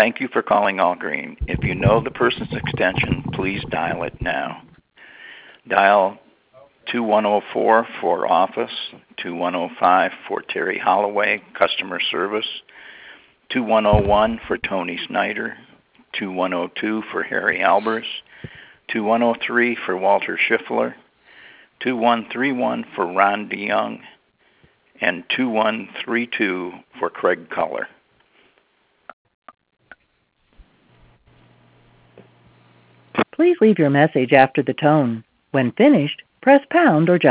Thank you for calling Allgreen. If you know the person's extension, please dial it now. Dial 2104 for office, 2105 for Terry Holloway, customer service, 2101 for Tony Snyder, 2102 for Harry Albers, 2103 for Walter Schiffler, 2131 for Ron DeYoung, and 2132 for Craig Culler. Please leave your message after the tone. When finished, press pound or